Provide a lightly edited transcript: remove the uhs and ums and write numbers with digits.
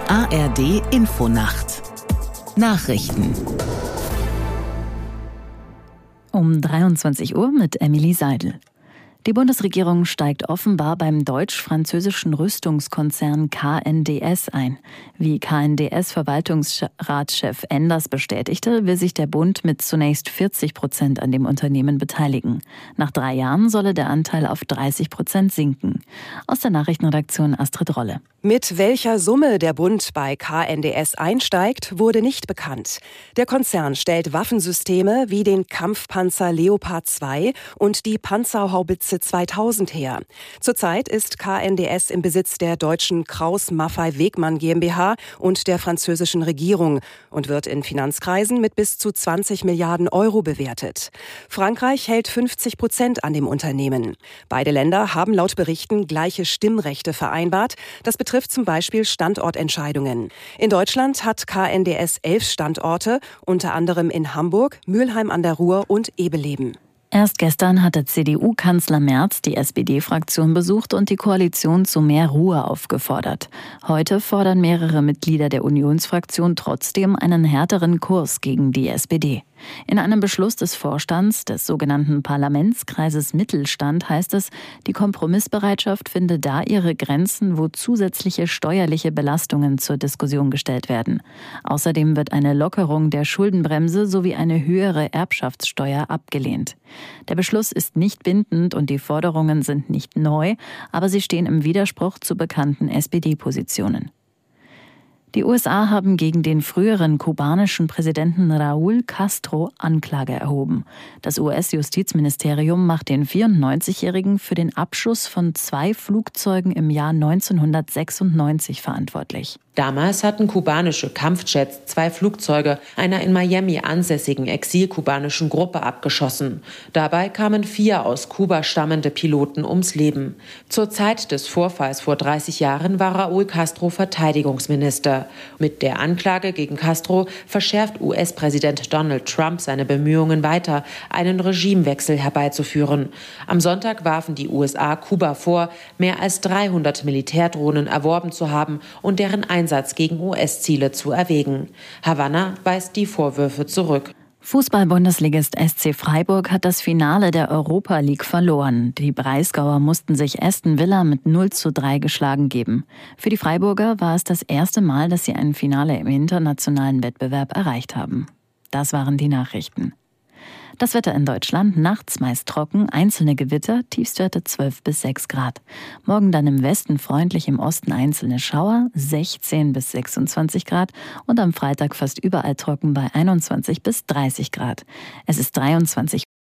ARD Infonacht Nachrichten Um 23 Uhr mit Emily Seidel. Die Bundesregierung steigt offenbar beim deutsch-französischen Rüstungskonzern KNDS ein. Wie KNDS-Verwaltungsratschef Enders bestätigte, will sich der Bund mit zunächst 40% an dem Unternehmen beteiligen. Nach 3 Jahren solle der Anteil auf 30% sinken. Aus der Nachrichtenredaktion Astrid Rolle. Mit welcher Summe der Bund bei KNDS einsteigt, wurde nicht bekannt. Der Konzern stellt Waffensysteme wie den Kampfpanzer Leopard 2 und die Panzerhaubitze 2000 her. Zurzeit ist KNDS im Besitz der deutschen Krauss-Maffei-Wegmann GmbH und der französischen Regierung und wird in Finanzkreisen mit bis zu 20 Milliarden Euro bewertet. Frankreich hält 50% an dem Unternehmen. Beide Länder haben laut Berichten gleiche Stimmrechte vereinbart. Das betrifft zum Beispiel Standortentscheidungen. In Deutschland hat KNDS 11 Standorte, unter anderem in Hamburg, Mülheim an der Ruhr und Ebeleben. Erst gestern hatte CDU-Kanzler Merz die SPD-Fraktion besucht und die Koalition zu mehr Ruhe aufgefordert. Heute fordern mehrere Mitglieder der Unionsfraktion trotzdem einen härteren Kurs gegen die SPD. In einem Beschluss des Vorstands des sogenannten Parlamentskreises Mittelstand heißt es, die Kompromissbereitschaft finde da ihre Grenzen, wo zusätzliche steuerliche Belastungen zur Diskussion gestellt werden. Außerdem wird eine Lockerung der Schuldenbremse sowie eine höhere Erbschaftssteuer abgelehnt. Der Beschluss ist nicht bindend und die Forderungen sind nicht neu, aber sie stehen im Widerspruch zu bekannten SPD-Positionen. Die USA haben gegen den früheren kubanischen Präsidenten Raúl Castro Anklage erhoben. Das US-Justizministerium macht den 94-Jährigen für den Abschuss von 2 Flugzeugen im Jahr 1996 verantwortlich. Damals hatten kubanische Kampfjets 2 Flugzeuge einer in Miami ansässigen exilkubanischen Gruppe abgeschossen. Dabei kamen 4 aus Kuba stammende Piloten ums Leben. Zur Zeit des Vorfalls vor 30 Jahren war Raúl Castro Verteidigungsminister. Mit der Anklage gegen Castro verschärft US-Präsident Donald Trump seine Bemühungen weiter, einen Regimewechsel herbeizuführen. Am Sonntag warfen die USA Kuba vor, mehr als 300 Militärdrohnen erworben zu haben und deren Einsatz gegen US-Ziele zu erwägen. Havanna weist die Vorwürfe zurück. Fußball-Bundesligist SC Freiburg hat das Finale der Europa League verloren. Die Breisgauer mussten sich Aston Villa mit 0:3 geschlagen geben. Für die Freiburger war es das erste Mal, dass sie ein Finale im internationalen Wettbewerb erreicht haben. Das waren die Nachrichten. Das Wetter in Deutschland, nachts meist trocken, einzelne Gewitter, Tiefstwerte 12 bis 6 Grad. Morgen dann im Westen freundlich, im Osten einzelne Schauer, 16 bis 26 Grad und am Freitag fast überall trocken bei 21 bis 30 Grad. Es ist 23